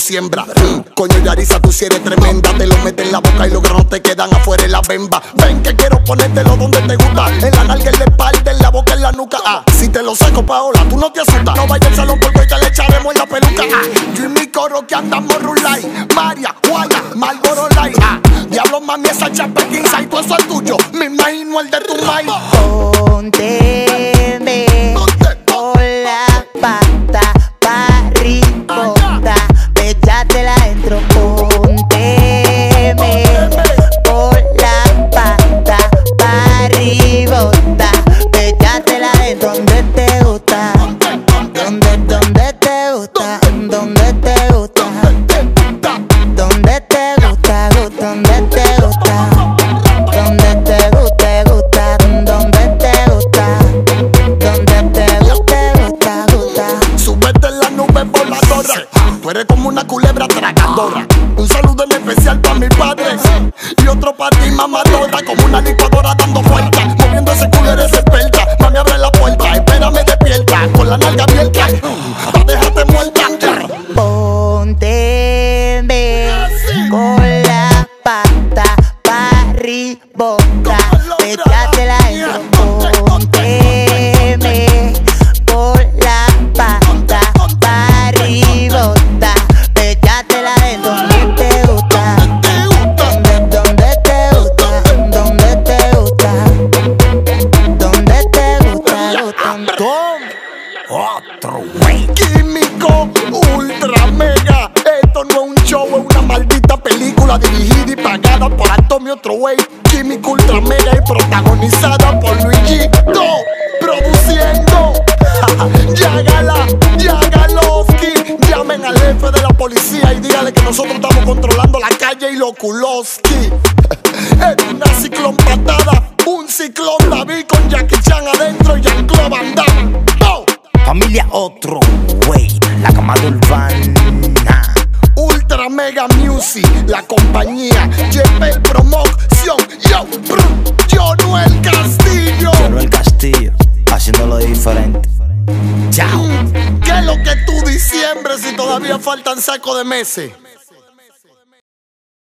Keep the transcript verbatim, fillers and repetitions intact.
siembras. Mm, coño, Yarisa, tú si eres tremenda. Te lo metes en la boca y los granos te quedan afuera en la bemba. Ven que quiero ponértelo donde te gusta, en la nalga, en la espalda, en la boca, en la nuca. Ah, si te lo saco, Paola, tú no te asustas. No vayas al salón porque ya le echaremos en la peluca. Ah, yo y mi coro que andamos rulay. María, Juana, Marlboro Light. Ah, diablo, mami, esa chapa quince y todo eso es tuyo. Me imagino el de tu maíz. Pónteme con la pata pa' ribota, échatela adentro. Pónteme con la pata pa' ribota, échatela adentro. Donde te gusta, donde, donde te gusta, donde te gusta, donde te gusta, donde te gusta, donde te gusta, gusta, donde te gusta, donde te gusta, gusta, gusta. Súbete en la nube voladora. Tú eres como una culebra tragadora. Un saludo en especial para mi padre y otro para ti, mamadora. Como una licuadora dando vueltas, moviendo ese culo eres experta. Mami, abre la puerta, espérame despierta, con la nalga abierta, pa' dejarte muerta. Pónteme con la pata pa' ribota, échatela adentro. Pónteme con la pata pa' ribota, échatela adentro. Donde te gusta, donde, donde te gusta, donde te gusta, donde te gusta, gusta. Otro wey. Químico, ultra mega. Esto no es un show, es una maldita película dirigida y pagada por Antonio otro wey. Químico, ultra mega y protagonizada por Luisito. Produciendo Yagala, Yagalowski. Llamen al jefe de la policía y dígale que nosotros estamos controlando la calle y los Kulowski. Es una ciclón patada, un ciclón David con Jackie Chan adentro y Jean-Claude Van Damme. ¡Oh! Familia Otro Wey, la camada urbana. Ultra Mega Music, la compañía J P Promoción. Yo, brum, Jonuel Castillo. Jonuel Castillo, haciéndolo diferente. Chao. ¿Qué es lo que tú diciembre si todavía faltan saco de meses?